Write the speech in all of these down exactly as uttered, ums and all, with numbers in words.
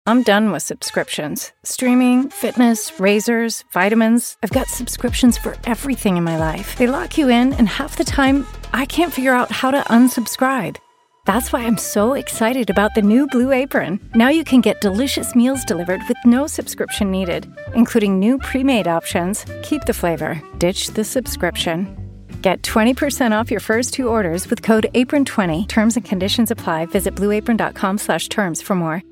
I'm done with subscriptions. Streaming, fitness, razors, vitamins. I've got subscriptions for everything in my life. They lock you in, and half the time, I can't figure out how to unsubscribe. That's why I'm so excited about the new Blue Apron. Now you can get delicious meals delivered with no subscription needed, including new pre-made options. Keep the flavor. Ditch the subscription. Get twenty percent off your first two orders with code apron twenty. Terms and conditions apply. Visit blueapron.com slash terms for more.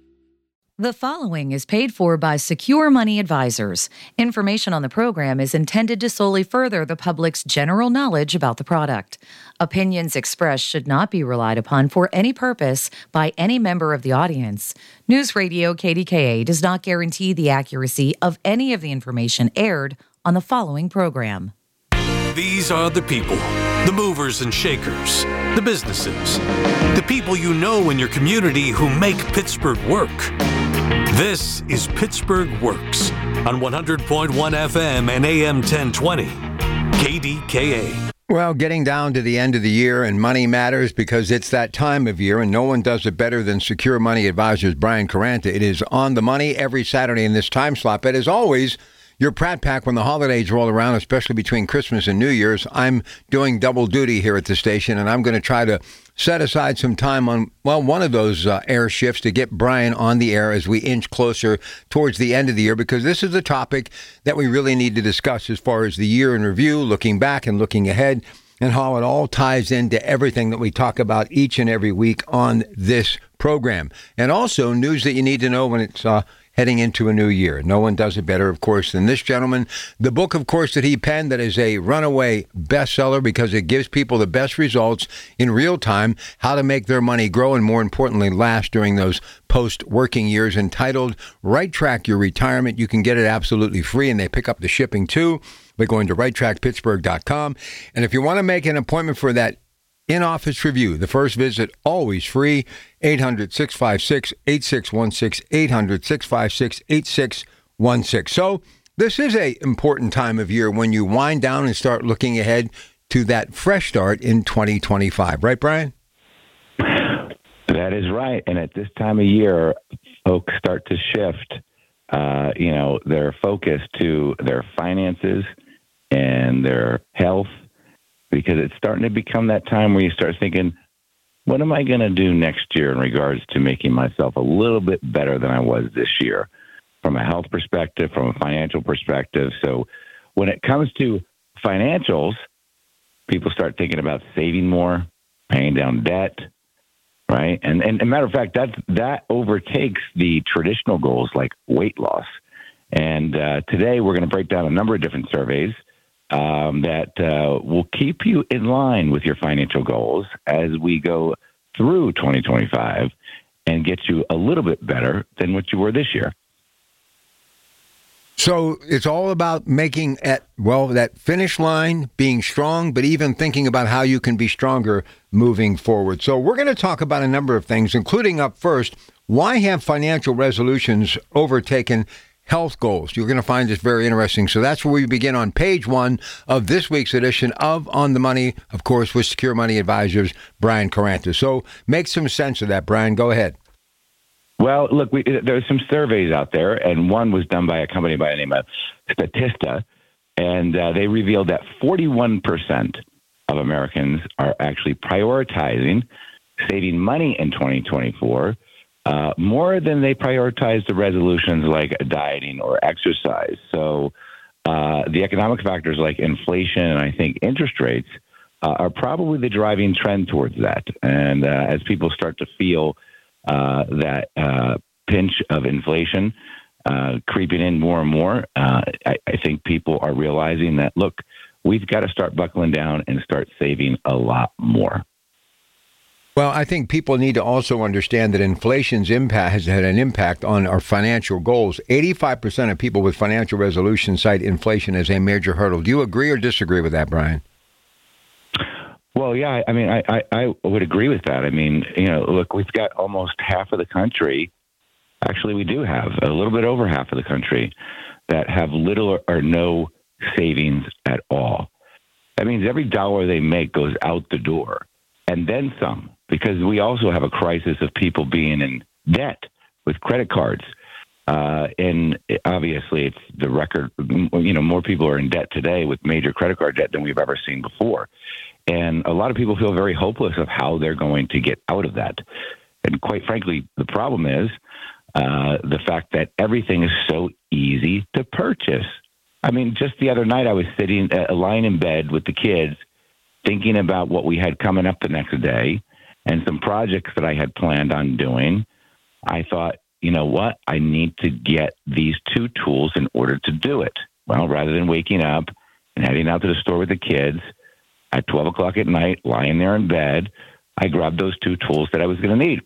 The following is paid for by Secure Money Advisors. Information on the program is intended to solely further the public's general knowledge about the product. Opinions expressed should not be relied upon for any purpose by any member of the audience. News Radio K D K A does not guarantee the accuracy of any of the information aired on the following program. These are the people, the movers and shakers, the businesses, the people you know in your community who make Pittsburgh work. This is Pittsburgh Works on one hundred point one F M and A M ten twenty, K D K A. Well, getting down to the end of the year, and money matters because it's that time of year, and no one does it better than Secure Money Advisors Brian Caranta. It is on the money every Saturday in this time slot. But as always, your Pratt Pack when the holidays roll around, especially between Christmas and New Year's, I'm doing double duty here at the station, and I'm going to try to set aside some time on, well, one of those uh, air shifts to get Brian on the air as we inch closer towards the end of the year, because this is a topic that we really need to discuss as far as the year in review, looking back and looking ahead, and how it all ties into everything that we talk about each and every week on this program. And also news that you need to know when it's uh, heading into a new year. No one does it better, of course, than this gentleman. The book, of course, that he penned that is a runaway bestseller because it gives people the best results in real time, how to make their money grow and, more importantly, last during those post-working years, entitled Right Track Your Retirement. You can get it absolutely free, and they pick up the shipping, too, by going to right track pittsburgh dot com. And if you want to make an appointment for that in-office review, the first visit, always free, eight hundred, six five six, eight six one six, eight hundred, six five six, eight six one six. So this is a important time of year when you wind down and start looking ahead to that fresh start in twenty twenty-five. Right, Brian? That is right. And at this time of year, folks start to shift, uh, you know, their focus to their finances and their health, because it's starting to become that time where you start thinking, what am I going to do next year in regards to making myself a little bit better than I was this year from a health perspective, from a financial perspective? So when it comes to financials, people start thinking about saving more, paying down debt, right? And, and, and a matter of fact, that, that overtakes the traditional goals like weight loss. And uh, today we're going to break down a number of different surveys Um, that uh, will keep you in line with your financial goals as we go through twenty twenty-five and get you a little bit better than what you were this year. So it's all about making at, well, that finish line, being strong, but even thinking about how you can be stronger moving forward. So we're going to talk about a number of things, including up first, why have financial resolutions overtaken health goals? You're going to find this very interesting. So that's where we begin on page one of this week's edition of On the Money, of course, with Secure Money Advisors, Brian Caranta. So make some sense of that, Brian. Go ahead. Well, look, we, there's some surveys out there, and one was done by a company by the name of Statista, and uh, they revealed that forty-one percent of Americans are actually prioritizing saving money in twenty twenty-four Uh, more than they prioritize the resolutions like dieting or exercise. So uh, the economic factors like inflation and I think interest rates uh, are probably the driving trend towards that. And uh, as people start to feel uh, that uh, pinch of inflation uh, creeping in more and more, uh, I, I think people are realizing that, look, we've got to start buckling down and start saving a lot more. Well, I think people need to also understand that inflation's impact has had an impact on our financial goals. eighty-five percent of people with financial resolutions cite inflation as a major hurdle. Do you agree or disagree with that, Brian? Well, yeah, I mean, I, I, I would agree with that. I mean, you know, look, we've got almost half of the country. Actually, we do have a little bit over half of the country that have little or no savings at all. That means every dollar they make goes out the door and then some, because we also have a crisis of people being in debt with credit cards. Uh, and obviously, it's the record. You know, more people are in debt today with major credit card debt than we've ever seen before. And a lot of people feel very hopeless of how they're going to get out of that. And quite frankly, the problem is uh, the fact that everything is so easy to purchase. I mean, just the other night, I was sitting, uh, lying in bed with the kids, thinking about what we had coming up the next day and some projects that I had planned on doing. I thought, you know what? I need to get these two tools in order to do it. Well, rather than waking up and heading out to the store with the kids at twelve o'clock at night, lying there in bed, I grabbed those two tools that I was going to need.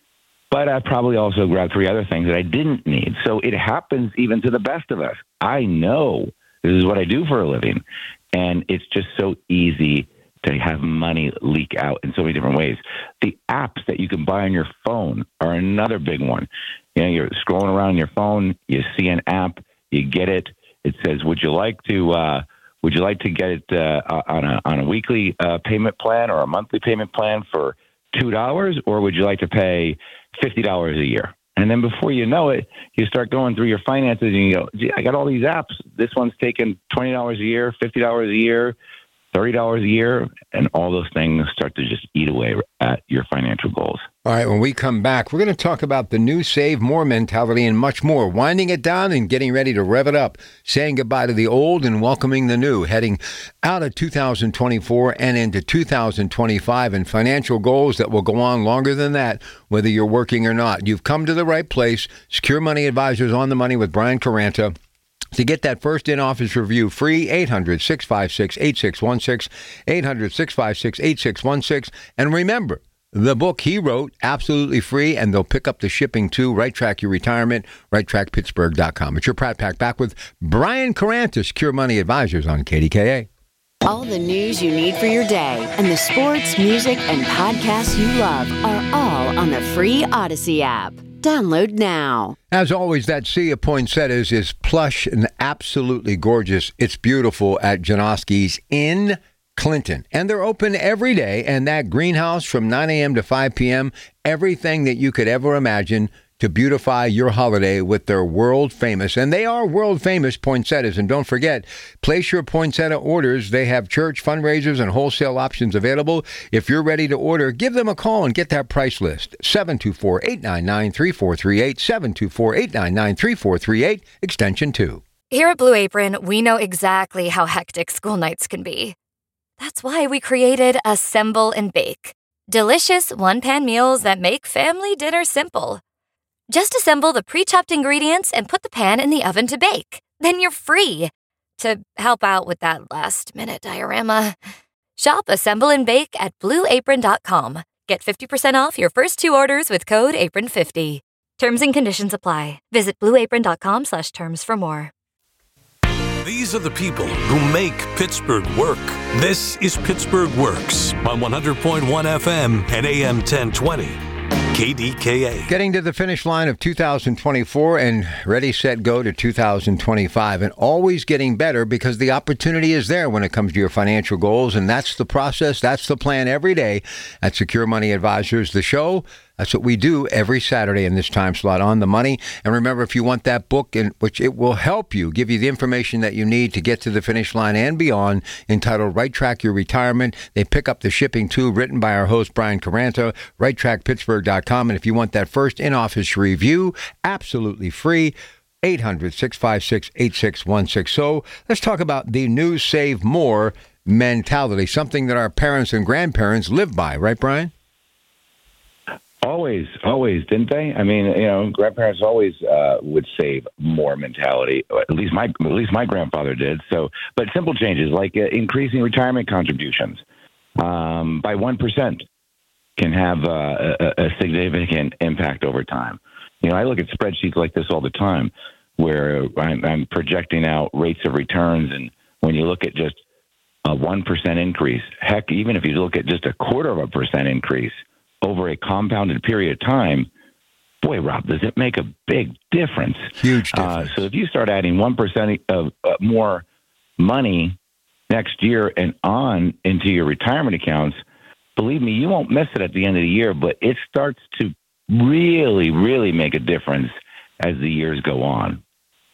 But I probably also grabbed three other things that I didn't need. So it happens even to the best of us. I know this is what I do for a living. And it's just so easy to have money leak out in so many different ways. The apps that you can buy on your phone are another big one. You know, you're scrolling around on your phone, you see an app, you get it. It says, "Would you like to? Uh, would you like to get it uh, on a on a weekly uh, payment plan or a monthly payment plan for two dollars, or would you like to pay fifty dollars a year?" And then before you know it, you start going through your finances and you go, "Gee, I got all these apps. This one's taking twenty dollars a year, fifty dollars a year, thirty dollars a year," and all those things start to just eat away at your financial goals. All right, when we come back, we're going to talk about the new Save More mentality and much more, winding it down and getting ready to rev it up, saying goodbye to the old and welcoming the new, heading out of two thousand twenty-four and into two thousand twenty-five, and financial goals that will go on longer than that, whether you're working or not. You've come to the right place. Secure Money Advisors on the Money with Brian Caranta. To get that first in-office review free, eight hundred, six five six, eight six one six, eight hundred, six five six, eight six one six. And remember, the book he wrote, absolutely free, and they'll pick up the shipping too. Right Track Your Retirement, right track pittsburgh dot com. It's your Pratt Pack, back with Brian Caranta, Secure Money Advisors on K D K A. All the news you need for your day and the sports, music, and podcasts you love are all on the free Odyssey app. Download now. As always, that Sea of Poinsettias is plush and absolutely gorgeous. It's beautiful at Janoski's in Clinton. And they're open every day. And that greenhouse from nine a.m. to five p.m., everything that you could ever imagine to beautify your holiday with their world famous, and they are world famous poinsettias. And don't forget, place your poinsettia orders. They have church fundraisers and wholesale options available. If you're ready to order, give them a call and get that price list. seven two four, eight nine nine, three four three eight, seven two four, eight nine nine, three four three eight, extension two. Here at Blue Apron, we know exactly how hectic school nights can be. That's why we created Assemble and Bake. Delicious one-pan meals that make family dinner simple. Just assemble the pre-chopped ingredients and put the pan in the oven to bake. Then you're free to help out with that last-minute diorama. Shop Assemble and Bake at blue apron dot com. Get fifty percent off your first two orders with code apron fifty. Terms and conditions apply. Visit blue apron dot com slash terms for more. These are the people who make Pittsburgh work. This is Pittsburgh Works on one hundred point one F M and A M ten twenty. K D K A. Getting to the finish line of two thousand twenty-four and ready, set, go to two thousand twenty-five, and always getting better because the opportunity is there when it comes to your financial goals, and that's the process, that's the plan every day at Secure Money Advisors. The show, that's what we do every Saturday in this time slot, On the Money. And remember, if you want that book, in which it will help you, give you the information that you need to get to the finish line and beyond, entitled Right Track Your Retirement. They pick up the shipping too, written by our host, Brian Caranta, right track pittsburgh dot com. And if you want that first in-office review, absolutely free, eight hundred, six five six, eight six one six. So let's talk about the new Save More mentality, something that our parents and grandparents lived by, right, Brian? Always, always, didn't they? I mean, you know, grandparents always uh, would save more mentality. At least my, at least my grandfather did. So, but simple changes like uh, increasing retirement contributions um, by one percent can have uh, a, a significant impact over time. You know, I look at spreadsheets like this all the time, where I'm, I'm projecting out rates of returns, and when you look at just a one percent increase, heck, even if you look at just a quarter of a percent increase over a compounded period of time, boy, Rob, does it make a big difference? Huge difference. Uh, so if you start adding one percent of uh, more money next year and on into your retirement accounts, believe me, you won't miss it at the end of the year, but it starts to really, really make a difference as the years go on.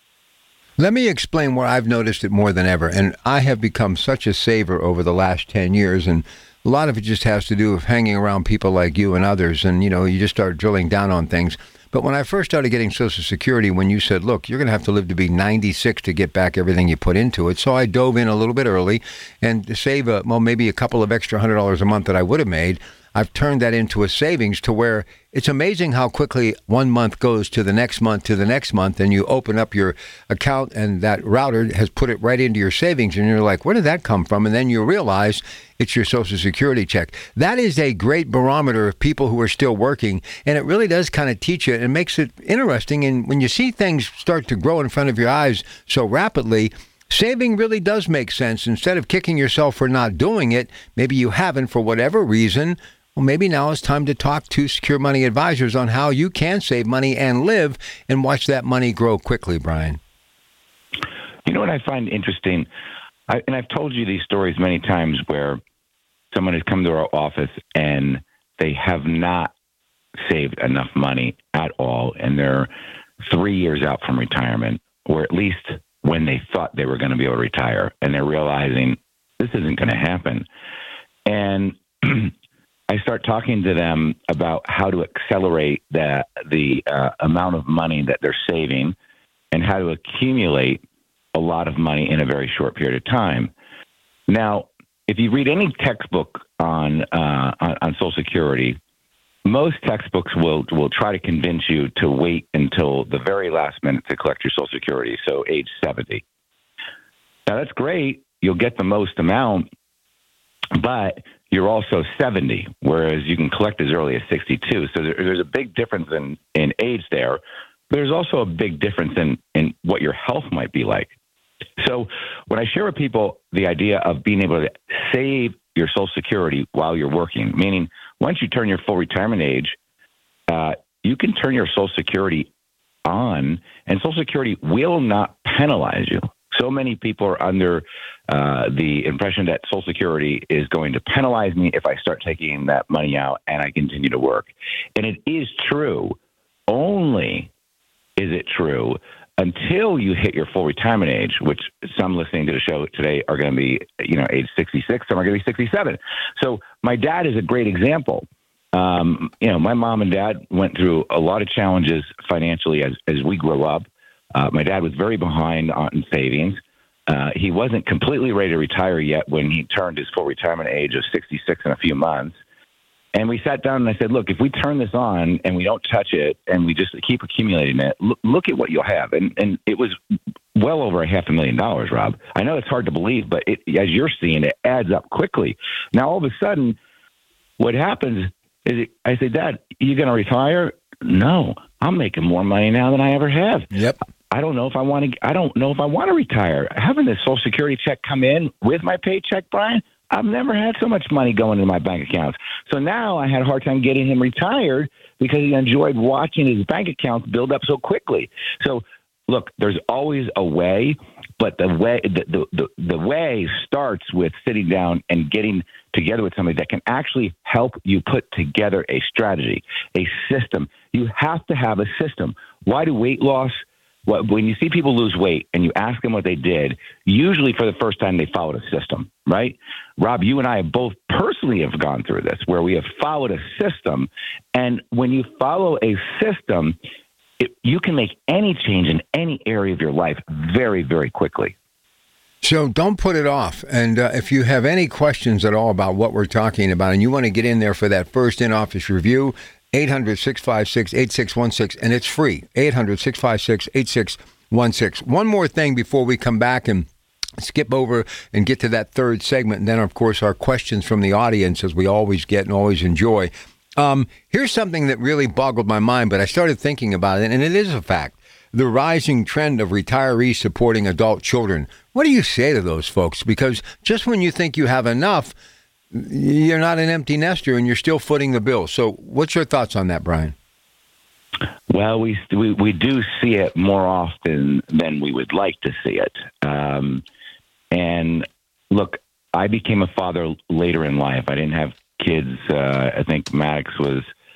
Let me explain where I've noticed it more than ever. And I have become such a saver over the last ten years. And a lot of it just has to do with hanging around people like you and others. And, you know, you just start drilling down on things. But when I first started getting Social Security, when you said, look, you're going to have to live to be ninety-six to get back everything you put into it. So I dove in a little bit early and to save, a, well, maybe a couple of extra hundred dollars a month that I would have made. I've turned that into a savings to where it's amazing how quickly one month goes to the next month to the next month, and you open up your account and that router has put it right into your savings, and you're like, where did that come from? And then you realize it's your Social Security check. That is a great barometer of people who are still working, and it really does kind of teach you and makes it interesting. And when you see things start to grow in front of your eyes so rapidly, saving really does make sense. Instead of kicking yourself for not doing it, maybe you haven't for whatever reason. Well, maybe now it's time to talk to Secure Money Advisors on how you can save money and live and watch that money grow quickly, Brian. You know what I find interesting? I, and I've told you these stories many times where someone has come to our office and they have not saved enough money at all, and they're three years out from retirement, or at least when they thought they were going to be able to retire, and they're realizing this isn't going to happen. And I start talking to them about how to accelerate the, the uh, amount of money that they're saving and how to accumulate a lot of money in a very short period of time. Now, if you read any textbook on, uh, on, on Social Security, most textbooks will, will try to convince you to wait until the very last minute to collect your Social Security, so age seventy. Now, that's great. You'll get the most amount, but you're also seventy, whereas you can collect as early as sixty-two. So there, there's a big difference in, in age there. There's also a big difference in, in what your health might be like. So when I share with people the idea of being able to save your Social Security while you're working, meaning once you turn your full retirement age, uh, you can turn your Social Security on, and Social Security will not penalize you. So many people are under uh, the impression that Social Security is going to penalize me if I start taking that money out and I continue to work. And it is true. Only is it true until you hit your full retirement age, which some listening to the show today are going to be, you know, age sixty-six, some are going to be sixty-seven. So my dad is a great example. Um, you know, my mom and dad went through a lot of challenges financially as, as we grew up. Uh, my dad was very behind on savings. Uh, he wasn't completely ready to retire yet when he turned his full retirement age of sixty-six in a few months. And we sat down and I said, look, if we turn this on and we don't touch it and we just keep accumulating it, look, look at what you'll have. And, and it was well over a half a million dollars, Rob. I know it's hard to believe, but it, as you're seeing, it adds up quickly. Now, all of a sudden, what happens is it, I say, Dad, you going to retire? No, I'm making more money now than I ever have. Yep. I don't know if I want to, I don't know if I want to retire. Having this Social Security check come in with my paycheck, Brian, I've never had so much money going into my bank accounts. So now I had a hard time getting him retired because he enjoyed watching his bank accounts build up so quickly. So look, there's always a way, but the way the, the, the, the way starts with sitting down and getting together with somebody that can actually help you put together a strategy, a system. You have to have a system. Why do weight loss? When you see people lose weight and you ask them what they did, usually for the first time they followed a system, right? Rob, you and I have both personally have gone through this where we have followed a system. And when you follow a system, it, you can make any change in any area of your life very, very quickly. So don't put it off. And uh, if you have any questions at all about what we're talking about and you want to get in there for that first in-office review, eight hundred, six five six, eight six one six, and it's free, eight hundred, six five six, eight six one six. One more thing before we come back and skip over and get to that third segment, and then, of course, our questions from the audience, as we always get and always enjoy. Um, here's something that really boggled my mind, but I started thinking about it, and it is a fact. The rising trend of retirees supporting adult children. What do you say to those folks? Because just when you think you have enough, you're not an empty nester and you're still footing the bill. So what's your thoughts on that, Brian? Well, we we, we do see it more often than we would like to see it. Um, and look, I became a father later in life. I didn't have kids. Uh, I think Maddox was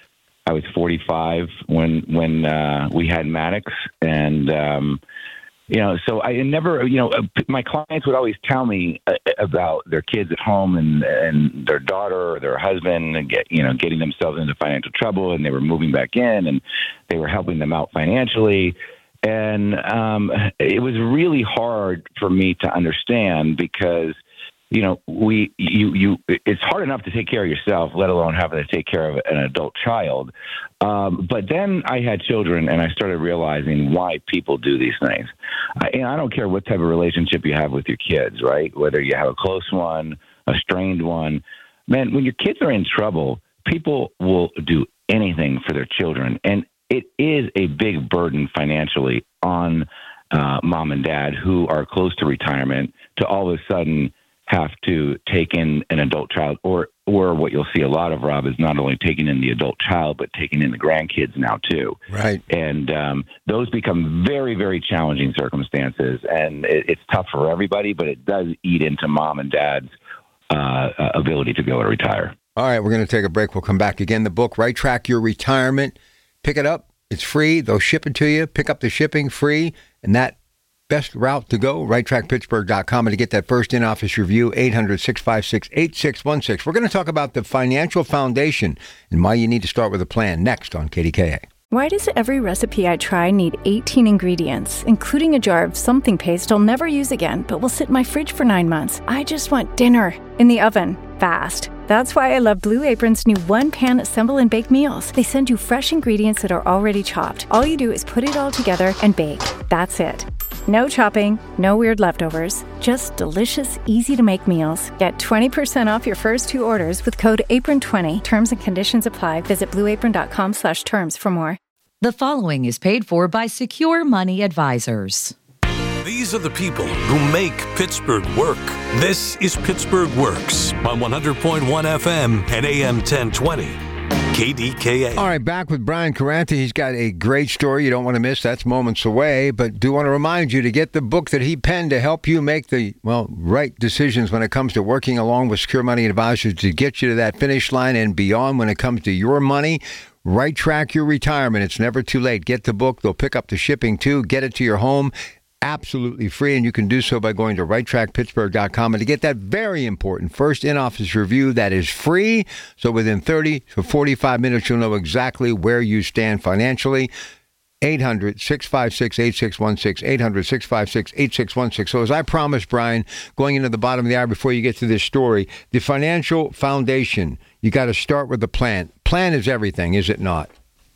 I was forty-five when when uh, we had Maddox, and um, you know, so I never, you know, my clients would always tell me about their kids at home and and their daughter or their husband, and get you know getting themselves into financial trouble, and they were moving back in, and they were helping them out financially, and um, it was really hard for me to understand because. You know, we you you. It's hard enough to take care of yourself, let alone having to take care of an adult child. Um, but then I had children, and I started realizing why people do these things. I, and I don't care what type of relationship you have with your kids, right? Whether you have a close one, a strained one. Man, when your kids are in trouble, people will do anything for their children, and it is a big burden financially on uh, mom and dad who are close to retirement to all of a sudden have to take in an adult child, or or what you'll see a lot of, Rob, is not only taking in the adult child, but taking in the grandkids now too. Right. And um, those become very, very challenging circumstances, and it, it's tough for everybody, but it does eat into mom and dad's uh, ability to go and retire. All right, we're going to take a break. We'll come back again. The book, Right Track Your Retirement. Pick it up. It's free. They'll ship it to you. Pick up the shipping free, and that best route to go, right track pittsburgh dot com. And to get that first in-office review, eight hundred, six five six, eight six one six. We're going to talk about the financial foundation and why you need to start with a plan next on K D K A. Why does every recipe I try need eighteen ingredients, including a jar of something paste I'll never use again, but will sit in my fridge for nine months? I just want dinner in the oven, fast. That's why I love Blue Apron's new one-pan assemble and bake meals. They send you fresh ingredients that are already chopped. All you do is put it all together and bake. That's it. No chopping, no weird leftovers, just delicious, easy-to-make meals. Get twenty percent off your first two orders with code apron twenty. Terms and conditions apply. Visit blue apron dot com slash terms for more. The following is paid for by Secure Money Advisors. These are the people who make Pittsburgh work. This is Pittsburgh Works on one hundred point one F M and A M ten twenty. K D K A. All right, back with Brian Caranta. He's got a great story you don't want to miss. That's moments away. But do want to remind you to get the book that he penned to help you make the, well, right decisions when it comes to working along with Secure Money Advisors to get you to that finish line and beyond when it comes to your money. Right Track Your Retirement. It's never too late. Get the book. They'll pick up the shipping, too. Get it to your home. Absolutely free, and you can do so by going to right track pittsburgh dot com and to get that very important first in-office review that is free. So within thirty to forty-five minutes, you'll know exactly where you stand financially. eight hundred, six five six, eight six one six, eight hundred, six five six, eight six one six. So as I promised, Brian, going into the bottom of the hour before you get to this story, the financial foundation, you got to start with the plan. Plan is everything, is it not?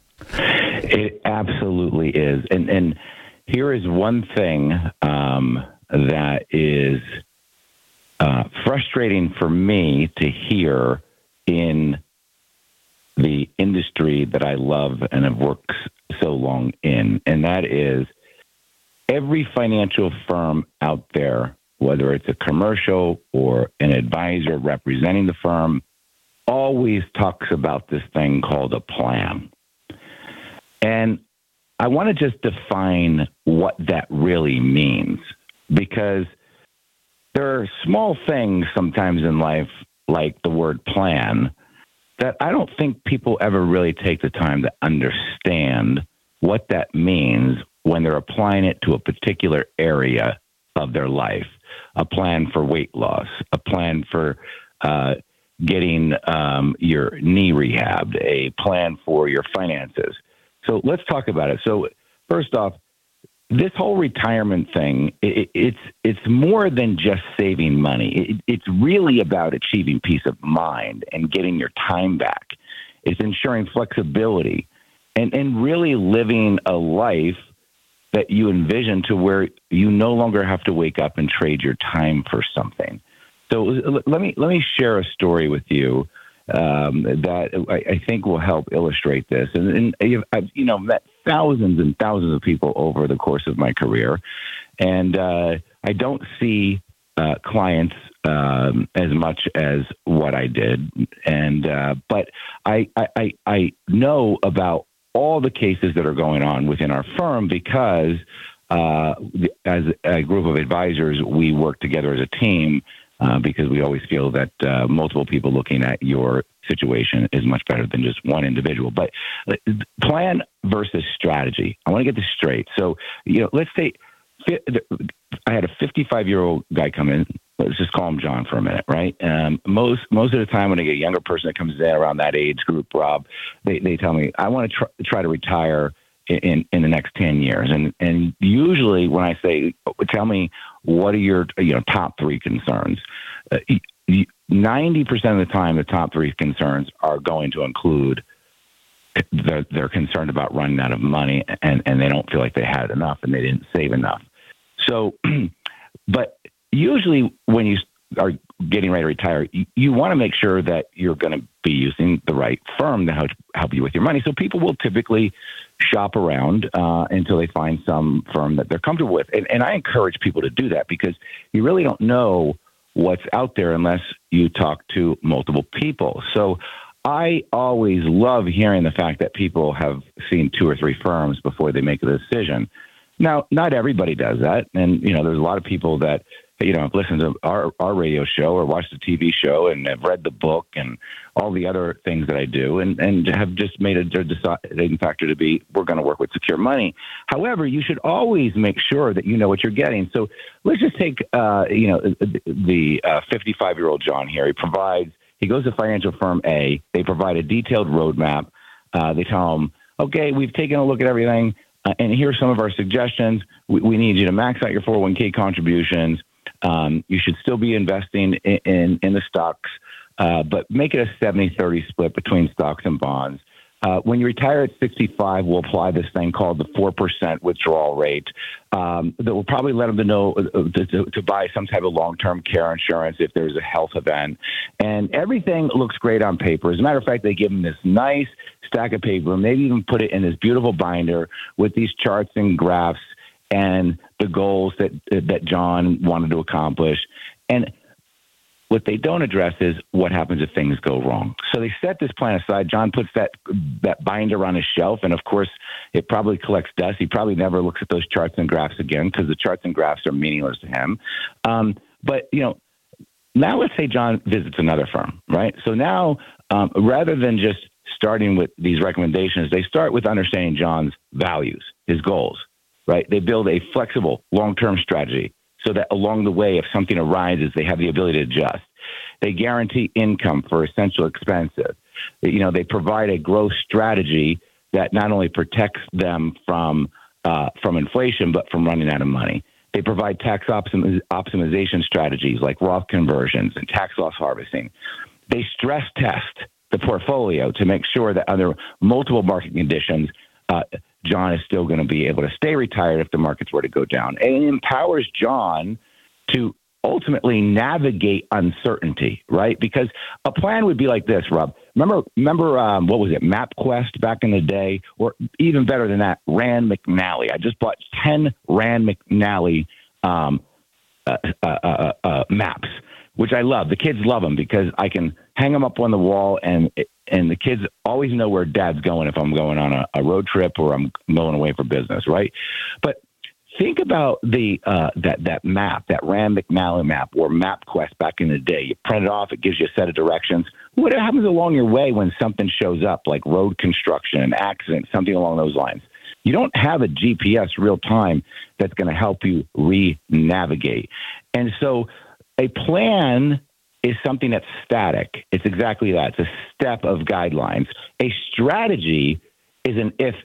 It absolutely is. And, and here is one thing um, that is uh, frustrating for me to hear in the industry that I love and have worked so long in, and that is every financial firm out there, whether it's a commercial or an advisor representing the firm, always talks about this thing called a plan. And I want to just define what that really means, because there are small things sometimes in life, like the word plan, that I don't think people ever really take the time to understand what that means when they're applying it to a particular area of their life. A plan for weight loss, a plan for uh, getting um, your knee rehabbed, a plan for your finances. So let's talk about it. So first off, this whole retirement thing, it, it's it's more than just saving money. It, it's really about achieving peace of mind and getting your time back. It's ensuring flexibility and, and really living a life that you envision to where you no longer have to wake up and trade your time for something. So let me let me share a story with you um, that I, I think will help illustrate this. And, and I've you know met thousands and thousands of people over the course of my career, and uh, I don't see uh, clients um, as much as what I did. And uh, but I, I I know about all the cases that are going on within our firm because uh, as a group of advisors, we work together as a team uh, because we always feel that uh, multiple people looking at your situation is much better than just one individual. But uh, plan versus strategy. I want to get this straight. So, you know, let's say I had a fifty-five-year-old guy come in. Let's just call him John for a minute, right? Um, most most of the time when I get a younger person that comes in around that age group, Rob, they, they tell me, I want to try, try to retire in, in, in the next ten years. And and usually when I say, tell me, what are your you know top three concerns? Uh, ninety percent of the time, the top three concerns are going to include they're, they're concerned about running out of money and, and they don't feel like they had enough and they didn't save enough. So, but usually when you are getting ready to retire, you, you want to make sure that you're going to be using the right firm to help, help you with your money. So people will typically shop around uh, until they find some firm that they're comfortable with. And, and I encourage people to do that because you really don't know what's out there unless you talk to multiple people. So I always love hearing the fact that people have seen two or three firms before they make a decision. Now, not everybody does that. And, you know, there's a lot of people that, you know, have listened to our, our radio show or watched the T V show and have read the book and all the other things that I do and, and have just made a deciding factor to be, we're going to work with Secure Money. However, you should always make sure that you know what you're getting. So let's just take, uh, you know, the uh, fifty-five-year-old John here. He provides, he goes to financial firm A. They provide a detailed roadmap. Uh, they tell him, okay, we've taken a look at everything. Uh, and here's some of our suggestions. We, we need you to max out your four oh one k contributions. Um, you should still be investing in, in, in the stocks, uh, but make it a seventy thirty split between stocks and bonds. Uh, when you retire at sixty-five, we'll apply this thing called the four percent withdrawal rate um, that will probably let them to know uh, to, to, to buy some type of long-term care insurance if there's a health event. And everything looks great on paper. As a matter of fact, they give them this nice stack of paper, and maybe even put it in this beautiful binder with these charts and graphs and the goals that that John wanted to accomplish. And what they don't address is what happens if things go wrong. So they set this plan aside. John puts that that binder on his shelf, and of course, it probably collects dust. He probably never looks at those charts and graphs again because the charts and graphs are meaningless to him. Um, but, you know, now let's say John visits another firm, right? So now, um, rather than just starting with these recommendations, they start with understanding John's values, his goals, right? They build a flexible long-term strategy so that along the way, if something arises, they have the ability to adjust. They guarantee income for essential expenses. You know, they provide a growth strategy that not only protects them from uh, from inflation, but from running out of money. They provide tax optim- optimization strategies like Roth conversions and tax loss harvesting. They stress test the portfolio to make sure that under multiple market conditions, uh, John is still going to be able to stay retired if the markets were to go down. And it empowers John to ultimately navigate uncertainty, right? Because a plan would be like this, Rob. Remember, remember um, what was it, MapQuest back in the day? Or even better than that, Rand McNally. I just bought ten Rand McNally um, uh, uh, uh, uh, maps, which I love. The kids love them because I can hang them up on the wall, and and the kids always know where Dad's going if I'm going on a, a road trip or I'm going away for business, right? But think about the uh, that that map, that Rand McNally map or MapQuest back in the day. You print it off; it gives you a set of directions. What happens along your way when something shows up, like road construction, an accident, something along those lines? You don't have a G P S real time that's going to help you re-navigate. And so a plan is something that's static. It's exactly that. It's a step of guidelines. A strategy is an if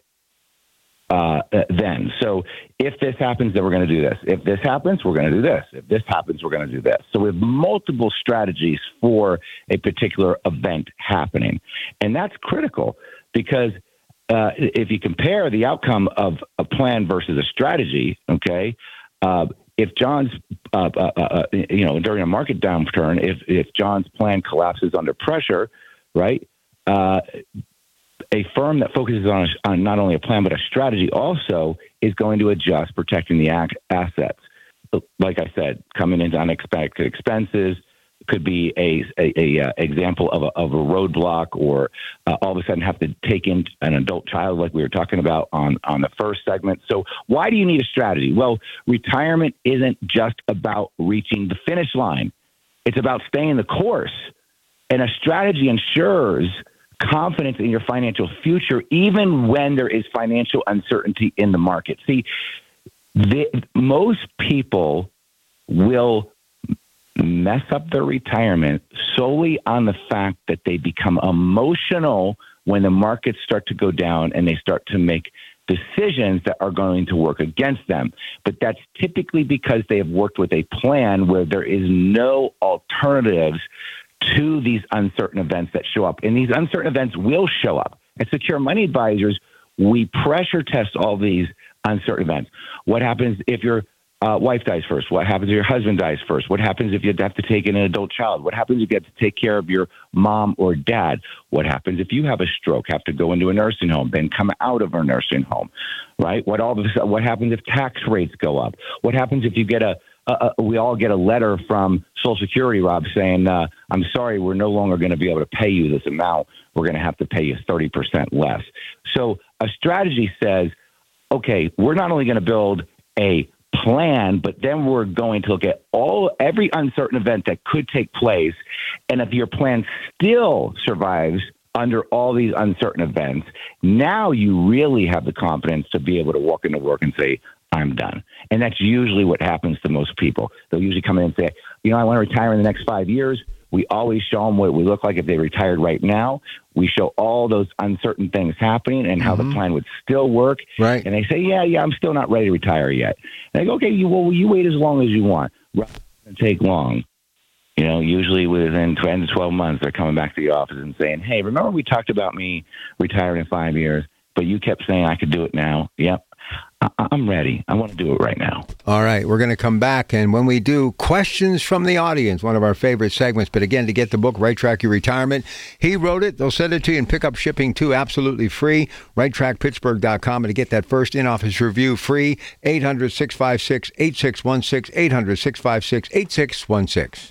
uh, then. So if this happens, then we're going to do this. If this happens, we're going to do this. If this happens, we're going to do this. So we have multiple strategies for a particular event happening. And that's critical because uh, if you compare the outcome of a plan versus a strategy, okay, uh, if John's, uh, uh, uh, you know, during a market downturn, if, if John's plan collapses under pressure, right, uh, a firm that focuses on, on not only a plan but a strategy also is going to adjust, protecting the ac- assets. Like I said, coming into unexpected expenses could be a, a, a uh, example of a, of a roadblock, or uh, all of a sudden have to take in an adult child like we were talking about on, on the first segment. So why do you need a strategy? Well, retirement isn't just about reaching the finish line. It's about staying the course. And a strategy ensures confidence in your financial future, even when there is financial uncertainty in the market. See, the, most people will mess up their retirement solely on the fact that they become emotional when the markets start to go down and they start to make decisions that are going to work against them. But that's typically because they have worked with a plan where there is no alternatives to these uncertain events that show up. And these uncertain events will show up. At Secure Money Advisors, we pressure test all these uncertain events. What happens if your uh, wife dies first? What happens if your husband dies first? What happens if you have to take in an adult child? What happens if you have to take care of your mom or dad? What happens if you have a stroke, have to go into a nursing home, then come out of a nursing home, right? What all of this, what happens if tax rates go up? What happens if you get a Uh, we all get a letter from Social Security, Rob, saying, uh, I'm sorry, we're no longer going to be able to pay you this amount. We're going to have to pay you thirty percent less. So a strategy says, okay, we're not only going to build a plan, but then we're going to look at all every uncertain event that could take place. And if your plan still survives under all these uncertain events, now you really have the confidence to be able to walk into work and say, I'm done. And that's usually what happens to most people. They'll usually come in and say, you know, I want to retire in the next five years. We always show them what we look like if they retired right now. We show all those uncertain things happening and how mm-hmm. the plan would still work. Right. And they say, yeah, yeah, I'm still not ready to retire yet. And I go, okay, you, well, you wait as long as you want. It doesn't take long. You know, usually within ten to twelve months, they're coming back to the office and saying, hey, remember we talked about me retiring in five years, but you kept saying I could do it now. Yep. I'm ready. I want to do it right now. All right. We're going to come back. And when we do, questions from the audience, one of our favorite segments. But again, to get the book, Right Track Your Retirement, he wrote it. They'll send it to you and pick up shipping too, absolutely free. right track pittsburgh dot com. And to get that first in-office review free, eight hundred, six five six, eight six one six, eight hundred, six five six, eight six one six.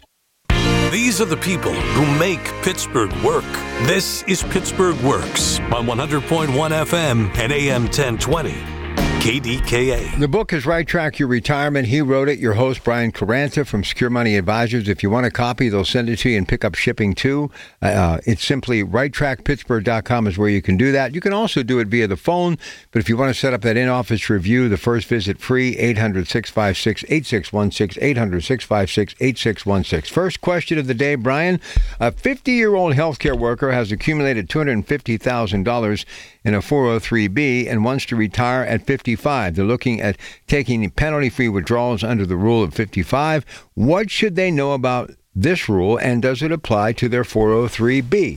These are the people who make Pittsburgh work. This is Pittsburgh Works on one hundred point one F M and A M ten twenty. K D K A. The book is Right Track Your Retirement. He wrote it. Your host, Brian Caranta from Secure Money Advisors. If you want a copy, they'll send it to you and pick up shipping too. Uh, it's simply right track pittsburgh dot com is where you can do that. You can also do it via the phone, but if you want to set up that in-office review, the first visit free, eight hundred, six five six, eight six one six, eight hundred, six five six, eight six one six. First question of the day, Brian. A fifty-year-old healthcare worker has accumulated two hundred fifty thousand dollars in a four oh three B and wants to retire at fifty-five. They're looking at taking penalty-free withdrawals under the rule of fifty-five. What should they know about this rule, and does it apply to their four oh three B?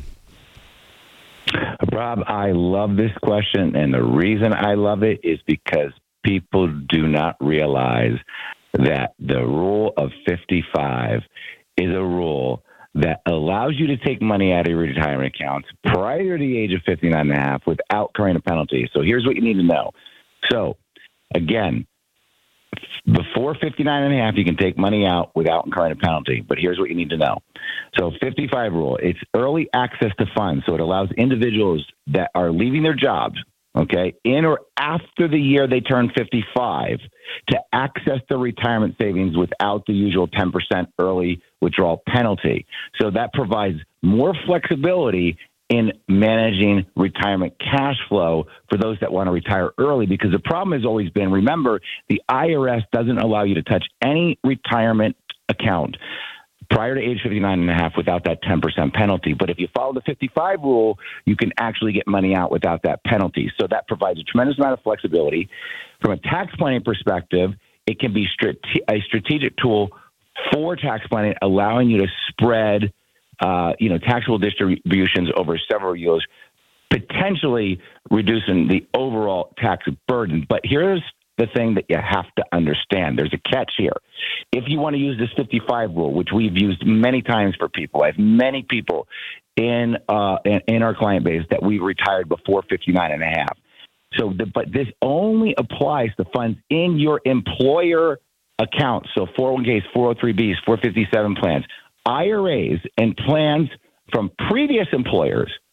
Rob, I love this question, and the reason I love it is because people do not realize that the rule of fifty-five is a rule that allows you to take money out of your retirement accounts prior to the age of fifty-nine and a half without incurring a penalty. So here's what you need to know. So, again, before fifty-nine and a half, you can take money out without incurring a penalty. But here's what you need to know. So fifty-five rule, it's early access to funds. So it allows individuals that are leaving their jobs, okay, in or after the year they turn fifty-five to access their retirement savings without the usual ten percent early withdrawal penalty. So that provides more flexibility in managing retirement cash flow for those that want to retire early, because the problem has always been, remember, the I R S doesn't allow you to touch any retirement account prior to age fifty-nine and a half without that ten percent penalty. But if you follow the fifty-five rule, you can actually get money out without that penalty. So that provides a tremendous amount of flexibility. From a tax planning perspective, it can be strate- a strategic tool for tax planning, allowing you to spread uh, you know, taxable distributions over several years, potentially reducing the overall tax burden. But here's the thing that you have to understand. There's a catch here. If you want to use this fifty-five rule, which we've used many times for people, I have many people in uh, in, in our client base that we retired before fifty-nine and a half. So, the, but this only applies to funds in your employer account. So four oh one Ks, four oh three Bs, four fifty-seven plans, I R As, and plans from previous employers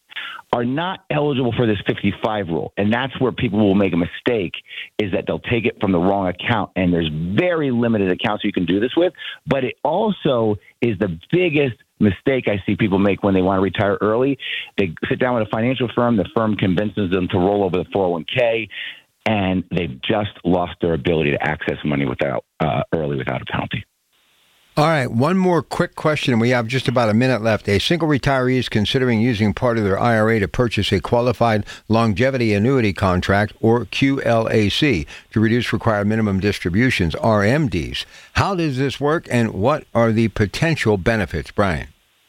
are not eligible for this fifty-five rule. And that's where people will make a mistake, is that they'll take it from the wrong account. And there's very limited accounts you can do this with. But it also is the biggest mistake I see people make when they want to retire early. They sit down with a financial firm. The firm convinces them to roll over the four oh one k, and they've just lost their ability to access money without uh, early without a penalty. All right, one more quick question. We have just about a minute left. A single retiree is considering using part of their I R A to purchase a qualified longevity annuity contract, or Q L A C, to reduce required minimum distributions, R M Ds. How does this work, and what are the potential benefits, Brian?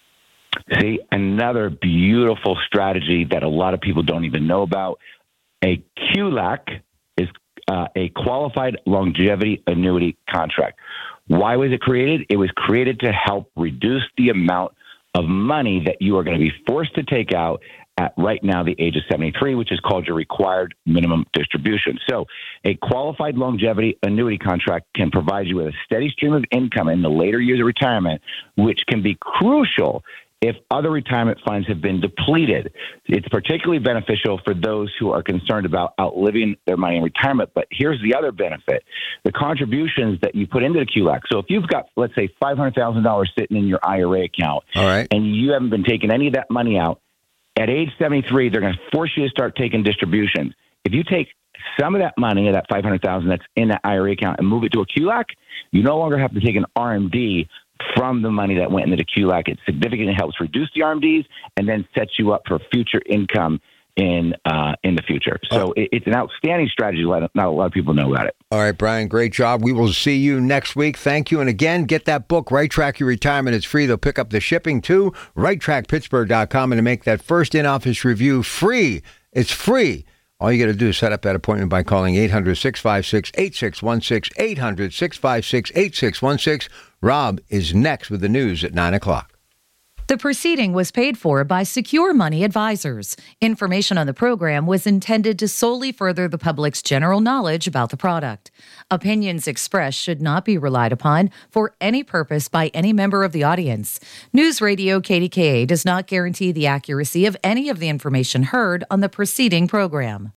See, another beautiful strategy that a lot of people don't even know about. A Q L A C is uh, a qualified longevity annuity contract. Why was it created? It was created to help reduce the amount of money that you are going to be forced to take out at right now the age of seventy-three, which is called your required minimum distribution. So a qualified longevity annuity contract can provide you with a steady stream of income in the later years of retirement, which can be crucial if other retirement funds have been depleted. It's particularly beneficial for those who are concerned about outliving their money in retirement. But here's the other benefit. The contributions that you put into the Q L A C. So if you've got, let's say, five hundred thousand dollars sitting in your I R A account, all right, and you haven't been taking any of that money out, at age seventy-three, they're going to force you to start taking distributions. If you take some of that money, that five hundred thousand dollars that's in that I R A account, and move it to a Q L A C, you no longer have to take an R M D from the money that went into the Q L A C. It significantly helps reduce the R M Ds and then sets you up for future income in uh, in the future. So oh. it, it's an outstanding strategy. Not a lot of people know about it. All right, Brian, great job. We will see you next week. Thank you. And again, get that book, Right Track Your Retirement. It's free. They'll pick up the shipping too. right track pittsburgh dot com, and to make that first in-office review free. It's free. All you got to do is set up that appointment by calling eight hundred, six five six, eight six one six, eight hundred, six five six, eight six one six. Rob is next with the news at nine o'clock. The proceeding was paid for by Secure Money Advisors. Information on the program was intended to solely further the public's general knowledge about the product. Opinions expressed should not be relied upon for any purpose by any member of the audience. News Radio K D K A does not guarantee the accuracy of any of the information heard on the preceding program.